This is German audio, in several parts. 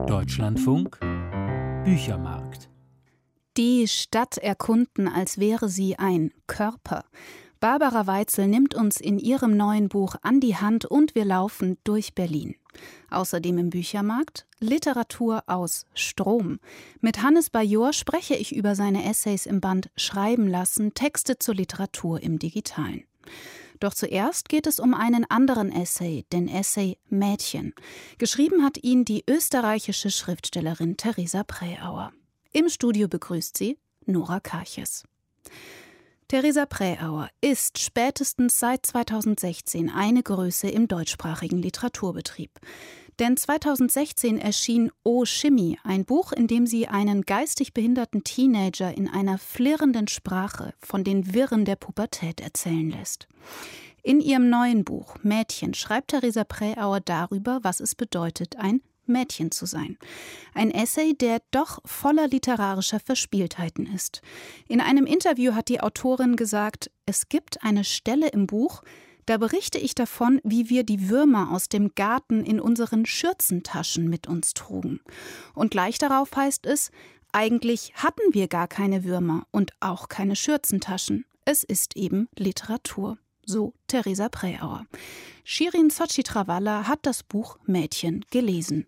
Deutschlandfunk Büchermarkt. Die Stadt erkunden, als wäre sie ein Körper. Barbara Weitzel nimmt uns in ihrem neuen Buch an die Hand und wir laufen durch Berlin. Außerdem im Büchermarkt Literatur aus Strom. Mit Hannes Bajor spreche ich über seine Essays im Band Schreiben lassen, Texte zur Literatur im Digitalen. Doch zuerst geht es um einen anderen Essay, den Essay Mädchen. Geschrieben hat ihn die österreichische Schriftstellerin Theresa Präauer. Im Studio begrüßt sie Nora Karches. Theresa Präauer ist spätestens seit 2016 eine Größe im deutschsprachigen Literaturbetrieb. Denn 2016 erschien O Chimie, ein Buch, in dem sie einen geistig behinderten Teenager in einer flirrenden Sprache von den Wirren der Pubertät erzählen lässt. In ihrem neuen Buch Mädchen schreibt Theresa Präauer darüber, was es bedeutet, ein Mädchen zu sein. Ein Essay, der doch voller literarischer Verspieltheiten ist. In einem Interview hat die Autorin gesagt, es gibt eine Stelle im Buch, da berichte ich davon, wie wir die Würmer aus dem Garten in unseren Schürzentaschen mit uns trugen. Und gleich darauf heißt es, eigentlich hatten wir gar keine Würmer und auch keine Schürzentaschen. Es ist eben Literatur. So Theresa Präauer. Shirin Sochi-Travalla hat das Buch Mädchen gelesen.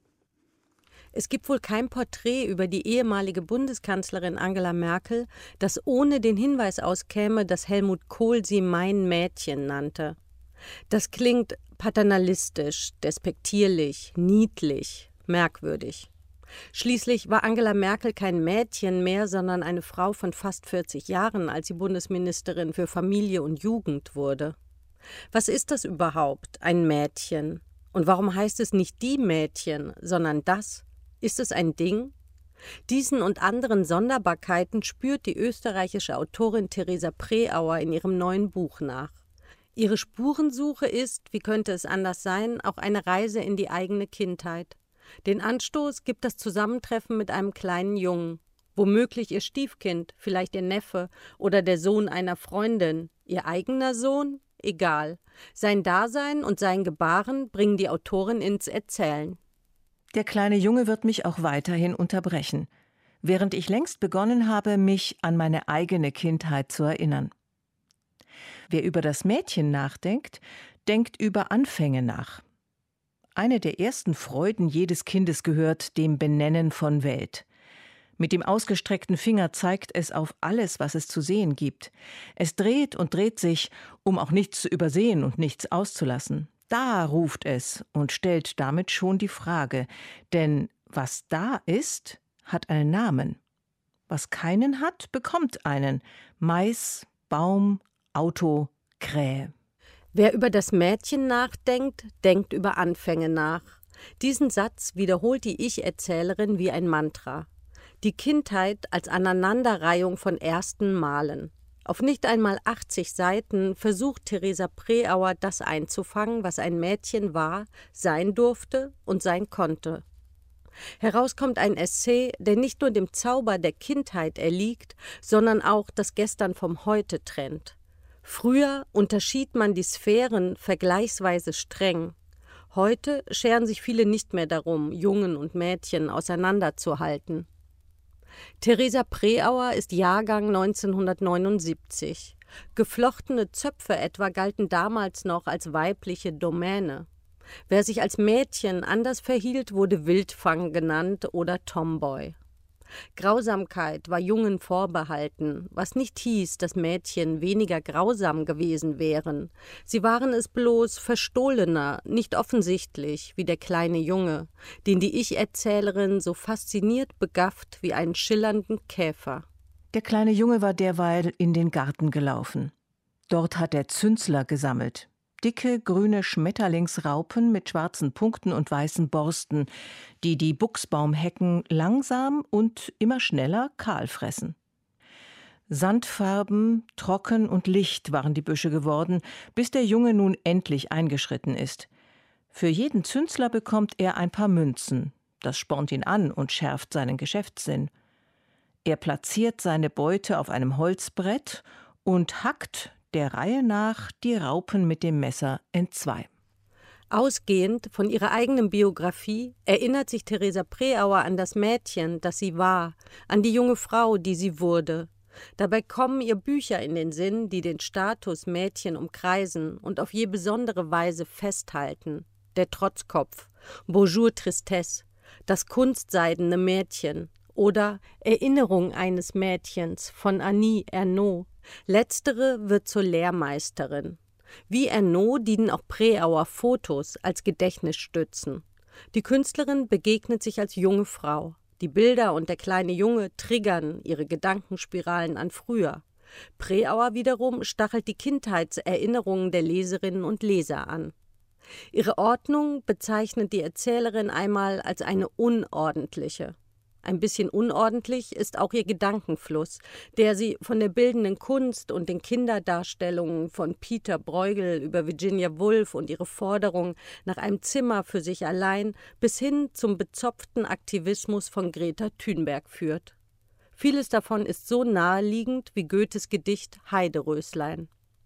Es gibt wohl kein Porträt über die ehemalige Bundeskanzlerin Angela Merkel, das ohne den Hinweis auskäme, dass Helmut Kohl sie mein Mädchen nannte. Das klingt paternalistisch, despektierlich, niedlich, merkwürdig. Schließlich war Angela Merkel kein Mädchen mehr, sondern eine Frau von fast 40 Jahren, als sie Bundesministerin für Familie und Jugend wurde. Was ist das überhaupt, ein Mädchen? Und warum heißt es nicht die Mädchen, sondern das? Ist es ein Ding? Diesen und anderen Sonderbarkeiten spürt die österreichische Autorin Theresa Präauer in ihrem neuen Buch nach. Ihre Spurensuche ist, wie könnte es anders sein, auch eine Reise in die eigene Kindheit. Den Anstoß gibt das Zusammentreffen mit einem kleinen Jungen, womöglich ihr Stiefkind, vielleicht ihr Neffe oder der Sohn einer Freundin, ihr eigener Sohn, egal. Sein Dasein und sein Gebaren bringen die Autorin ins Erzählen. Der kleine Junge wird mich auch weiterhin unterbrechen, während ich längst begonnen habe, mich an meine eigene Kindheit zu erinnern. Wer über das Mädchen nachdenkt, denkt über Anfänge nach. Eine der ersten Freuden jedes Kindes gehört dem Benennen von Welt. Mit dem ausgestreckten Finger zeigt es auf alles, was es zu sehen gibt. Es dreht und dreht sich, um auch nichts zu übersehen und nichts auszulassen. Da ruft es und stellt damit schon die Frage, denn was da ist, hat einen Namen. Was keinen hat, bekommt einen. Mais, Baum, Auto, Krähe. Wer über das Mädchen nachdenkt, denkt über Anfänge nach. Diesen Satz wiederholt die Ich-Erzählerin wie ein Mantra. Die Kindheit als Aneinanderreihung von ersten Malen. Auf nicht einmal 80 Seiten versucht Theresa Präauer, das einzufangen, was ein Mädchen war, sein durfte und sein konnte. Heraus kommt ein Essay, der nicht nur dem Zauber der Kindheit erliegt, sondern auch das Gestern vom Heute trennt. Früher unterschied man die Sphären vergleichsweise streng. Heute scheren sich viele nicht mehr darum, Jungen und Mädchen auseinanderzuhalten. Theresa Präauer ist Jahrgang 1979. Geflochtene Zöpfe etwa galten damals noch als weibliche Domäne. Wer sich als Mädchen anders verhielt, wurde Wildfang genannt oder Tomboy. Grausamkeit war Jungen vorbehalten, was nicht hieß, dass Mädchen weniger grausam gewesen wären. Sie waren es bloß verstohlener, nicht offensichtlich, wie der kleine Junge, den die Ich-Erzählerin so fasziniert begafft wie einen schillernden Käfer. Der kleine Junge war derweil in den Garten gelaufen. Dort hat er Zünzler gesammelt. Dicke, grüne Schmetterlingsraupen mit schwarzen Punkten und weißen Borsten, die die Buchsbaumhecken langsam und immer schneller kahl fressen. Sandfarben, trocken und licht waren die Büsche geworden, bis der Junge nun endlich eingeschritten ist. Für jeden Zünzler bekommt er ein paar Münzen. Das spornt ihn an und schärft seinen Geschäftssinn. Er platziert seine Beute auf einem Holzbrett und hackt der Reihe nach die Raupen mit dem Messer entzwei. Ausgehend von ihrer eigenen Biografie erinnert sich Theresa Preauer an das Mädchen, das sie war, an die junge Frau, die sie wurde. Dabei kommen ihr Bücher in den Sinn, die den Status Mädchen umkreisen und auf je besondere Weise festhalten. Der Trotzkopf, Bonjour Tristesse, das kunstseidene Mädchen oder Erinnerung eines Mädchens von Annie Ernaux. Letztere wird zur Lehrmeisterin. Wie Ernaux dienen auch Preauer Fotos als Gedächtnisstützen. Die Künstlerin begegnet sich als junge Frau. Die Bilder und der kleine Junge triggern ihre Gedankenspiralen an früher. Preauer wiederum stachelt die Kindheitserinnerungen der Leserinnen und Leser an. Ihre Ordnung bezeichnet die Erzählerin einmal als eine unordentliche. Ein bisschen unordentlich ist auch ihr Gedankenfluss, der sie von der bildenden Kunst und den Kinderdarstellungen von Peter Bruegel über Virginia Woolf und ihre Forderung nach einem Zimmer für sich allein bis hin zum bezopften Aktivismus von Greta Thunberg führt. Vieles davon ist so naheliegend wie Goethes Gedicht Heideröslein.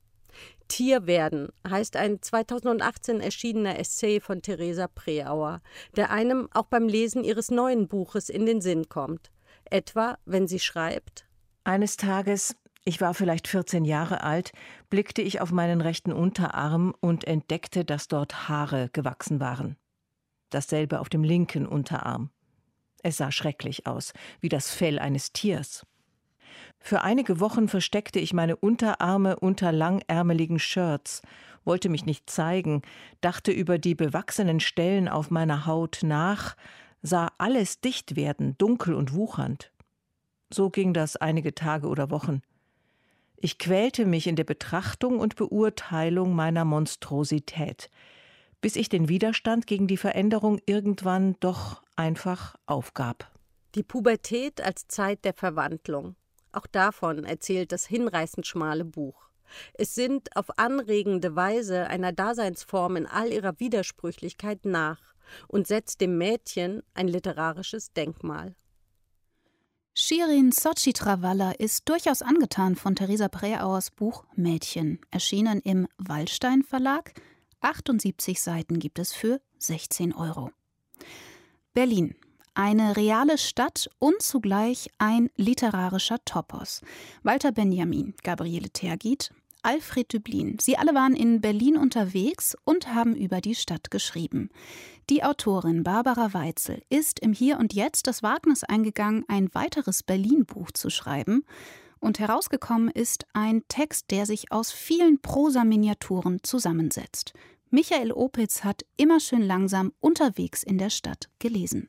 Tierwerden heißt ein 2018 erschienener Essay von Theresa Preauer, der einem auch beim Lesen ihres neuen Buches in den Sinn kommt. Etwa, wenn sie schreibt: Eines Tages, ich war vielleicht 14 Jahre alt, blickte ich auf meinen rechten Unterarm und entdeckte, dass dort Haare gewachsen waren. Dasselbe auf dem linken Unterarm. Es sah schrecklich aus, wie das Fell eines Tiers. Für einige Wochen versteckte ich meine Unterarme unter langärmeligen Shirts, wollte mich nicht zeigen, dachte über die bewachsenen Stellen auf meiner Haut nach, sah alles dicht werden, dunkel und wuchernd. So ging das einige Tage oder Wochen. Ich quälte mich in der Betrachtung und Beurteilung meiner Monstrosität, bis ich den Widerstand gegen die Veränderung irgendwann doch einfach aufgab. Die Pubertät als Zeit der Verwandlung. Auch davon erzählt das hinreißend schmale Buch. Es sinnt auf anregende Weise einer Daseinsform in all ihrer Widersprüchlichkeit nach und setzt dem Mädchen ein literarisches Denkmal. Shirin Sochitrawala ist durchaus angetan von Theresa Preauers Buch Mädchen, erschienen im Wallstein Verlag. 78 Seiten gibt es für 16 €. Berlin. Eine reale Stadt und zugleich ein literarischer Topos. Walter Benjamin, Gabriele Tergit, Alfred Döblin. Sie alle waren in Berlin unterwegs und haben über die Stadt geschrieben. Die Autorin Barbara Weitzel ist im Hier und Jetzt das Wagnis eingegangen, ein weiteres Berlin-Buch zu schreiben. Und herausgekommen ist ein Text, der sich aus vielen Prosa-Miniaturen zusammensetzt. Michael Opitz hat immer schön langsam unterwegs in der Stadt gelesen.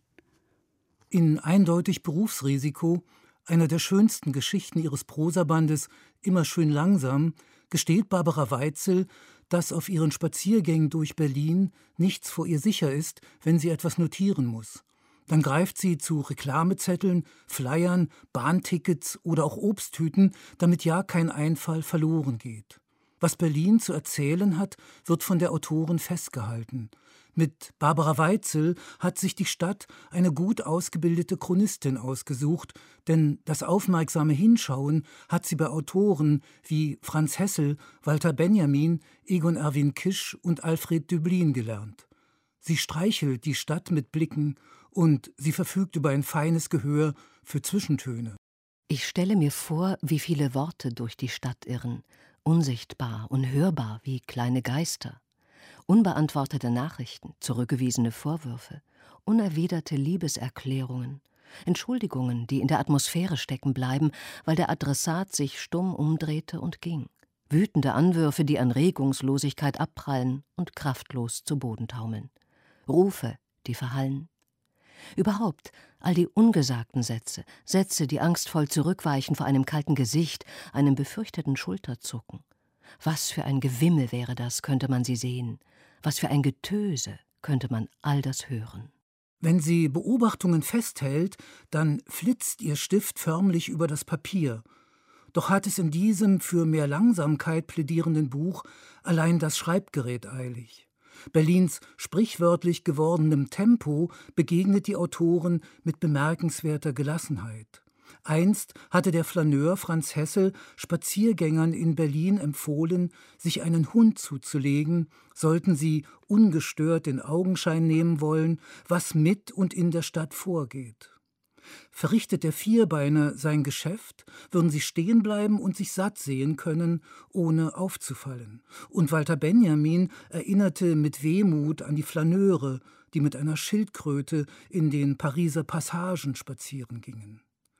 In Eindeutig Berufsrisiko, einer der schönsten Geschichten ihres Prosabandes Immer schön langsam, gesteht Barbara Weitzel, dass auf ihren Spaziergängen durch Berlin nichts vor ihr sicher ist, wenn sie etwas notieren muss. Dann greift sie zu Reklamezetteln, Flyern, Bahntickets oder auch Obsttüten, damit ja kein Einfall verloren geht. Was Berlin zu erzählen hat, wird von der Autorin festgehalten. Mit Barbara Weitzel hat sich die Stadt eine gut ausgebildete Chronistin ausgesucht, denn das aufmerksame Hinschauen hat sie bei Autoren wie Franz Hessel, Walter Benjamin, Egon Erwin Kisch und Alfred Döblin gelernt. Sie streichelt die Stadt mit Blicken und sie verfügt über ein feines Gehör für Zwischentöne. Ich stelle mir vor, wie viele Worte durch die Stadt irren, unsichtbar, unhörbar wie kleine Geister. Unbeantwortete Nachrichten, zurückgewiesene Vorwürfe, unerwiderte Liebeserklärungen, Entschuldigungen, die in der Atmosphäre stecken bleiben, weil der Adressat sich stumm umdrehte und ging. Wütende Anwürfe, die an Regungslosigkeit abprallen und kraftlos zu Boden taumeln. Rufe, die verhallen. Überhaupt all die ungesagten Sätze, Sätze, die angstvoll zurückweichen vor einem kalten Gesicht, einem befürchteten Schulterzucken. Was für ein Gewimmel wäre das, könnte man sie sehen. Was für ein Getöse könnte man all das hören. Wenn sie Beobachtungen festhält, dann flitzt ihr Stift förmlich über das Papier. Doch hat es in diesem für mehr Langsamkeit plädierenden Buch allein das Schreibgerät eilig. Berlins sprichwörtlich gewordenem Tempo begegnet die Autorin mit bemerkenswerter Gelassenheit. Einst hatte der Flaneur Franz Hessel Spaziergängern in Berlin empfohlen, sich einen Hund zuzulegen, sollten sie ungestört in Augenschein nehmen wollen, was mit und in der Stadt vorgeht. Verrichtet der Vierbeiner sein Geschäft, würden sie stehen bleiben und sich satt sehen können, ohne aufzufallen. Und Walter Benjamin erinnerte mit Wehmut an die Flaneure, die mit einer Schildkröte in den Pariser Passagen spazieren gingen.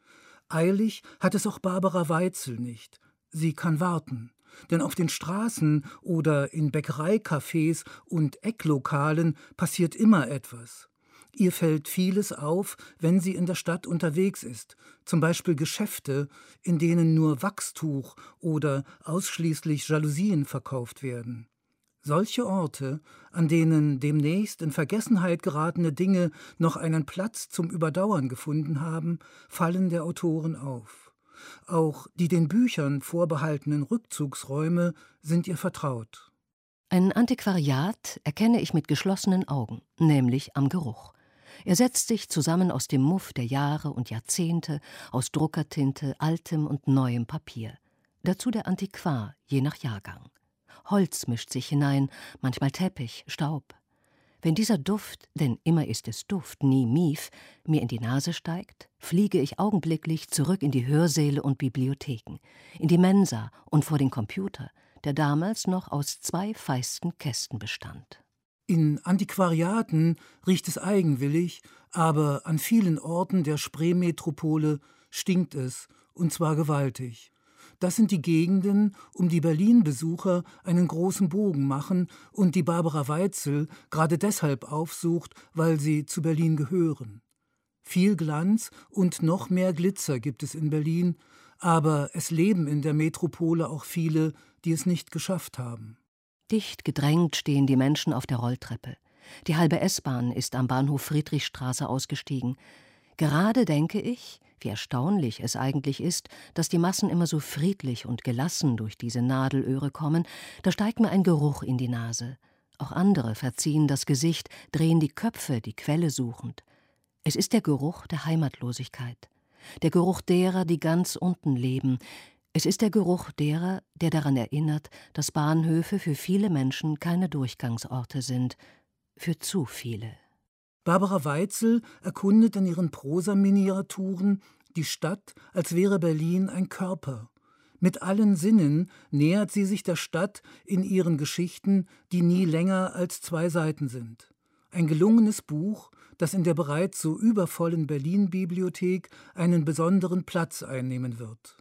Eilig hat es auch Barbara Weitzel nicht. Sie kann warten. Denn auf den Straßen oder in Bäckereicafés und Ecklokalen passiert immer etwas. Ihr fällt vieles auf, wenn sie in der Stadt unterwegs ist, zum Beispiel Geschäfte, in denen nur Wachstuch oder ausschließlich Jalousien verkauft werden. Solche Orte, an denen demnächst in Vergessenheit geratene Dinge noch einen Platz zum Überdauern gefunden haben, fallen der Autorin auf. Auch die den Büchern vorbehaltenen Rückzugsräume sind ihr vertraut. Ein Antiquariat erkenne ich mit geschlossenen Augen, nämlich am Geruch. Er setzt sich zusammen aus dem Muff der Jahre und Jahrzehnte, aus Druckertinte, altem und neuem Papier. Dazu der Antiquar, je nach Jahrgang. Holz mischt sich hinein, manchmal Teppich, Staub. Wenn dieser Duft, denn immer ist es Duft, nie Mief, mir in die Nase steigt, fliege ich augenblicklich zurück in die Hörsäle und Bibliotheken, in die Mensa und vor den Computer, der damals noch aus 2 feisten Kästen bestand. In Antiquariaten riecht es eigenwillig, aber an vielen Orten der Spreemetropole stinkt es, und zwar gewaltig. Das sind die Gegenden, um die Berlin-Besucher einen großen Bogen machen und die Barbara Weitzel gerade deshalb aufsucht, weil sie zu Berlin gehören. Viel Glanz und noch mehr Glitzer gibt es in Berlin, aber es leben in der Metropole auch viele, die es nicht geschafft haben. Dicht gedrängt stehen die Menschen auf der Rolltreppe. Die halbe S-Bahn ist am Bahnhof Friedrichstraße ausgestiegen. Gerade denke ich, wie erstaunlich es eigentlich ist, dass die Massen immer so friedlich und gelassen durch diese Nadelöhre kommen, da steigt mir ein Geruch in die Nase. Auch andere verziehen das Gesicht, drehen die Köpfe, die Quelle suchend. Es ist der Geruch der Heimatlosigkeit, der Geruch derer, die ganz unten leben. Es ist der Geruch derer, der daran erinnert, dass Bahnhöfe für viele Menschen keine Durchgangsorte sind, für zu viele. Barbara Weitzel erkundet in ihren Prosaminiaturen die Stadt, als wäre Berlin ein Körper. Mit allen Sinnen nähert sie sich der Stadt in ihren Geschichten, die nie länger als 2 Seiten sind. Ein gelungenes Buch, das in der bereits so übervollen Berlin-Bibliothek einen besonderen Platz einnehmen wird.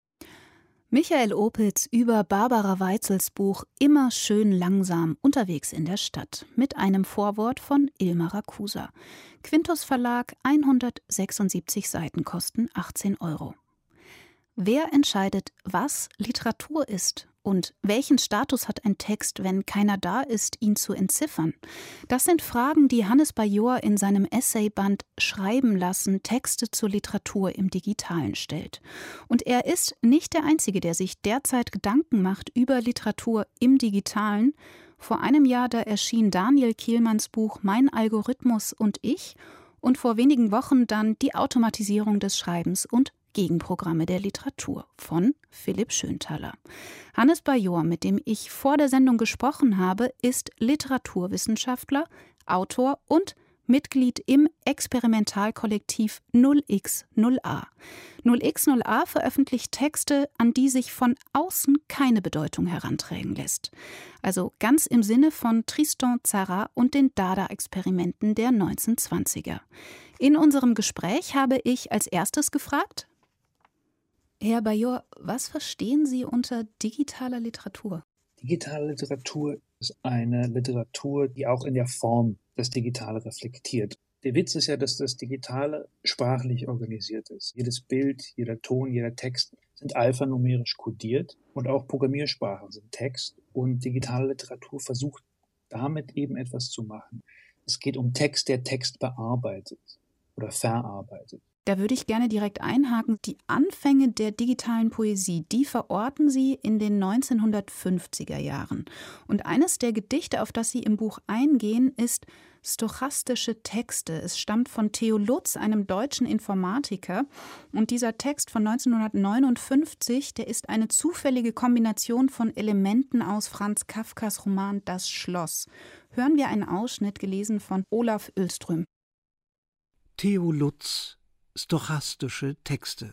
Michael Opitz über Barbara Weitzels Buch »Immer schön langsam unterwegs in der Stadt« mit einem Vorwort von Ilmar Rakusa. Quintus Verlag, 176 Seiten, kosten 18 €. Wer entscheidet, was Literatur ist? Und welchen Status hat ein Text, wenn keiner da ist, ihn zu entziffern? Das sind Fragen, die Hannes Bajor in seinem Essayband »Schreiben lassen. Texte zur Literatur im Digitalen« stellt. Und er ist nicht der Einzige, der sich derzeit Gedanken macht über Literatur im Digitalen. Vor einem Jahr, da erschien Daniel Kielmanns Buch »Mein Algorithmus und ich« und vor wenigen Wochen dann die Automatisierung des Schreibens und Gegenprogramme der Literatur von Philipp Schönthaler. Hannes Bajor, mit dem ich vor der Sendung gesprochen habe, ist Literaturwissenschaftler, Autor und Mitglied im Experimentalkollektiv 0x0a. 0x0a veröffentlicht Texte, an die sich von außen keine Bedeutung herantragen lässt. Also ganz im Sinne von Tristan Tzara und den Dada-Experimenten der 1920er. In unserem Gespräch habe ich als erstes gefragt: Herr Bajor, was verstehen Sie unter digitaler Literatur? Digitale Literatur ist eine Literatur, die auch in der Form das Digitale reflektiert. Der Witz ist ja, dass das Digitale sprachlich organisiert ist. Jedes Bild, jeder Ton, jeder Text sind alphanumerisch kodiert und auch Programmiersprachen sind Text. Und digitale Literatur versucht damit eben etwas zu machen. Es geht um Text, der Text bearbeitet oder verarbeitet. Da würde ich gerne direkt einhaken. Die Anfänge der digitalen Poesie, die verorten Sie in den 1950er Jahren. Und eines der Gedichte, auf das Sie im Buch eingehen, ist Stochastische Texte. Es stammt von Theo Lutz, einem deutschen Informatiker. Und dieser Text von 1959, der ist eine zufällige Kombination von Elementen aus Franz Kafkas Roman Das Schloss. Hören wir einen Ausschnitt, gelesen von Olaf Oehlström. Theo Lutz, stochastische Texte.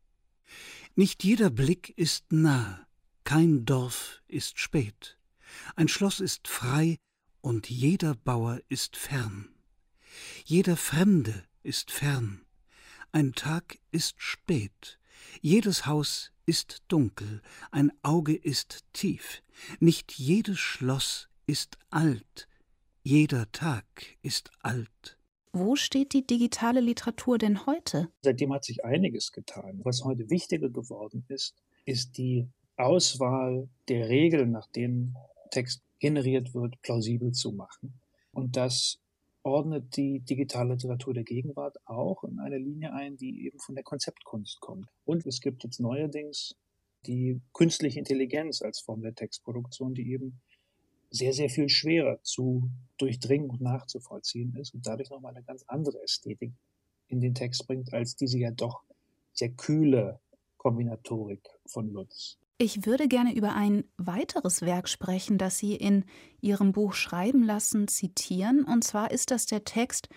Nicht jeder Blick ist nah, kein Dorf ist spät. Ein Schloss ist frei und jeder Bauer ist fern. Jeder Fremde ist fern. Ein Tag ist spät. Jedes Haus ist dunkel. Ein Auge ist tief. Nicht jedes Schloss ist alt. Jeder Tag ist alt. Wo steht die digitale Literatur denn heute? Seitdem hat sich einiges getan. Was heute wichtiger geworden ist, ist die Auswahl der Regeln, nach denen Text generiert wird, plausibel zu machen. Und das ordnet die digitale Literatur der Gegenwart auch in eine Linie ein, die eben von der Konzeptkunst kommt. Und es gibt jetzt neuerdings die künstliche Intelligenz als Form der Textproduktion, die eben sehr, sehr viel schwerer zu durchdringen und nachzuvollziehen ist und dadurch nochmal eine ganz andere Ästhetik in den Text bringt, als diese ja doch sehr kühle Kombinatorik von Lutz. Ich würde gerne über ein weiteres Werk sprechen, das Sie in Ihrem Buch Schreiben lassen zitieren. Und zwar ist das der Text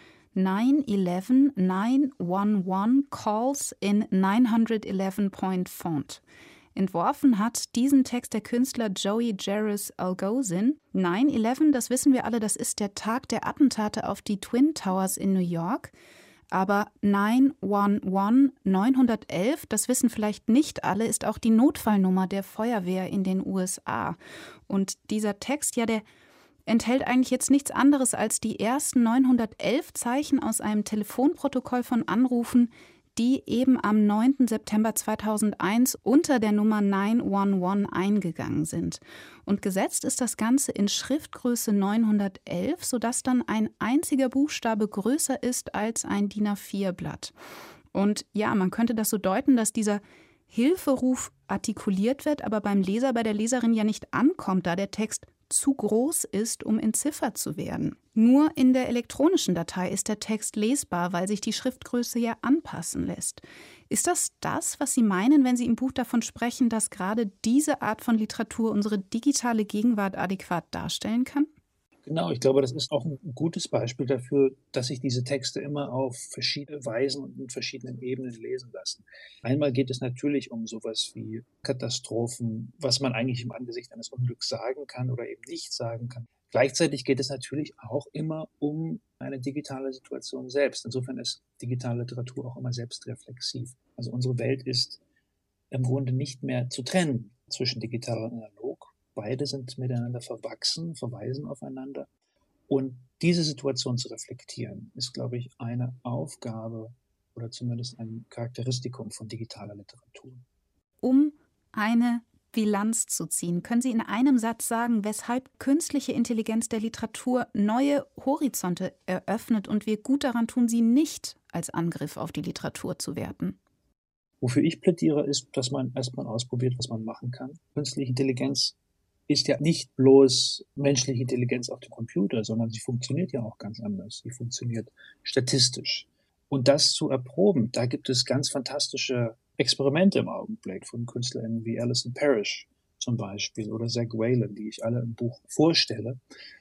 911 911 Calls in 911 Point Font. Entworfen hat diesen Text der Künstler Joey Jarvis Algosin. 9/11, das wissen wir alle, das ist der Tag der Attentate auf die Twin Towers in New York. Aber 911, 911, das wissen vielleicht nicht alle, ist auch die Notfallnummer der Feuerwehr in den USA. Und dieser Text, ja, der enthält eigentlich jetzt nichts anderes als die ersten 911 Zeichen aus einem Telefonprotokoll von Anrufen, die eben am 9. September 2001 unter der Nummer 911 eingegangen sind. Und gesetzt ist das Ganze in Schriftgröße 911, sodass dann ein einziger Buchstabe größer ist als ein DIN A4-Blatt. Und ja, man könnte das so deuten, dass dieser Hilferuf artikuliert wird, aber beim Leser, bei der Leserin ja nicht ankommt, da der Text zu groß ist, um entziffert zu werden. Nur in der elektronischen Datei ist der Text lesbar, weil sich die Schriftgröße ja anpassen lässt. Ist das, was Sie meinen, wenn Sie im Buch davon sprechen, dass gerade diese Art von Literatur unsere digitale Gegenwart adäquat darstellen kann? Genau, ich glaube, das ist auch ein gutes Beispiel dafür, dass sich diese Texte immer auf verschiedene Weisen und in verschiedenen Ebenen lesen lassen. Einmal geht es natürlich um sowas wie Katastrophen, was man eigentlich im Angesicht eines Unglücks sagen kann oder eben nicht sagen kann. Gleichzeitig geht es natürlich auch immer um eine digitale Situation selbst. Insofern ist digitale Literatur auch immer selbstreflexiv. Also unsere Welt ist im Grunde nicht mehr zu trennen zwischen digital und analog. Beide sind miteinander verwachsen, verweisen aufeinander. Und diese Situation zu reflektieren, ist, glaube ich, eine Aufgabe oder zumindest ein Charakteristikum von digitaler Literatur. Um eine Bilanz zu ziehen, können Sie in einem Satz sagen, weshalb künstliche Intelligenz der Literatur neue Horizonte eröffnet und wir gut daran tun, sie nicht als Angriff auf die Literatur zu werten? Wofür ich plädiere, ist, dass man erstmal ausprobiert, was man machen kann. Künstliche Intelligenz ist ja nicht bloß menschliche Intelligenz auf dem Computer, sondern sie funktioniert ja auch ganz anders. Sie funktioniert statistisch. Und das zu erproben, da gibt es ganz fantastische Experimente im Augenblick von KünstlerInnen wie Alison Parrish zum Beispiel oder Zach Whalen, die ich alle im Buch vorstelle.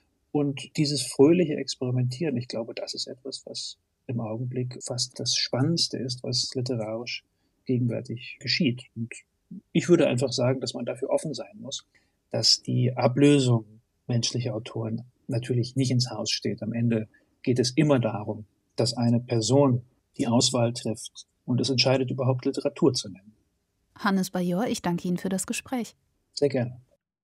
Und dieses fröhliche Experimentieren, ich glaube, das ist etwas, was im Augenblick fast das Spannendste ist, was literarisch gegenwärtig geschieht. Und ich würde einfach sagen, dass man dafür offen sein muss, dass die Ablösung menschlicher Autoren natürlich nicht ins Haus steht. Am Ende geht es immer darum, dass eine Person die Auswahl trifft und es entscheidet, überhaupt Literatur zu nennen. Hannes Bajor, ich danke Ihnen für das Gespräch. Sehr gerne.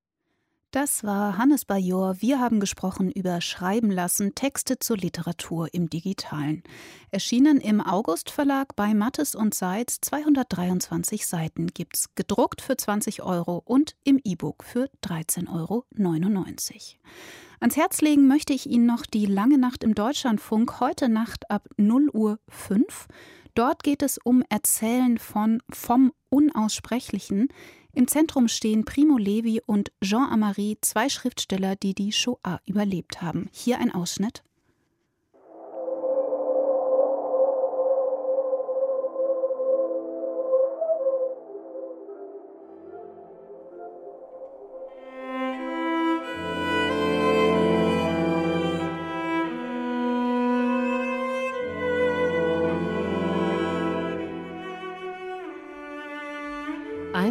Das war Hannes Bajor. Wir haben gesprochen über Schreiben lassen, Texte zur Literatur im Digitalen. Erschienen im August Verlag bei Mattes und Seitz, 223 Seiten gibt's, gedruckt für 20 € und im E-Book für 13,99 €. Ans Herz legen möchte ich Ihnen noch die Lange Nacht im Deutschlandfunk, heute Nacht ab 0:05 Uhr. Dort geht es um Erzählen vom Unaussprechlichen. Im Zentrum stehen Primo Levi und Jean Amari, zwei Schriftsteller, die die Shoah überlebt haben. Hier ein Ausschnitt.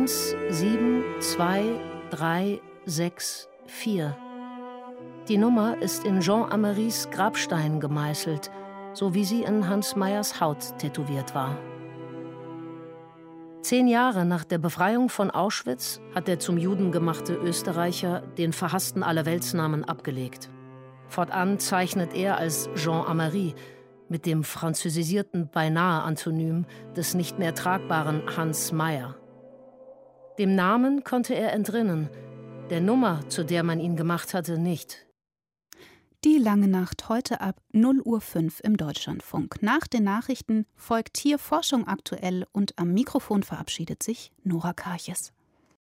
1723664. Die Nummer ist in Jean Amerys Grabstein gemeißelt, so wie sie in Hans Meyers Haut tätowiert war. 10 Jahre nach der Befreiung von Auschwitz hat der zum Juden gemachte Österreicher den verhassten Allerweltsnamen abgelegt. Fortan zeichnet er als Jean Amery mit dem französisierten Beinahe-Antonym des nicht mehr tragbaren Hans Meyer. Dem Namen konnte er entrinnen, der Nummer, zu der man ihn gemacht hatte, nicht. Die lange Nacht heute ab 0:05 Uhr im Deutschlandfunk. Nach den Nachrichten folgt hier Forschung aktuell und am Mikrofon verabschiedet sich Nora Karches.